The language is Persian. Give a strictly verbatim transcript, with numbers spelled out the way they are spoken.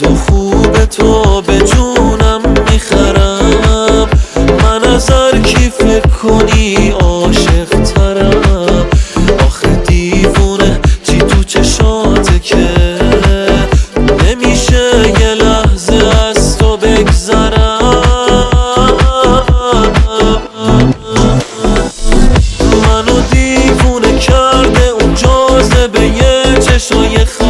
زیباد و خوب تو به جونم میخرم. من از هر کی فکر کنی عاشق ترم. آخه دیوونه چی تو چشاته که نمیشه یه لحظه از تو بگذرم. منو دیوونه کرده اون جاذبه چشای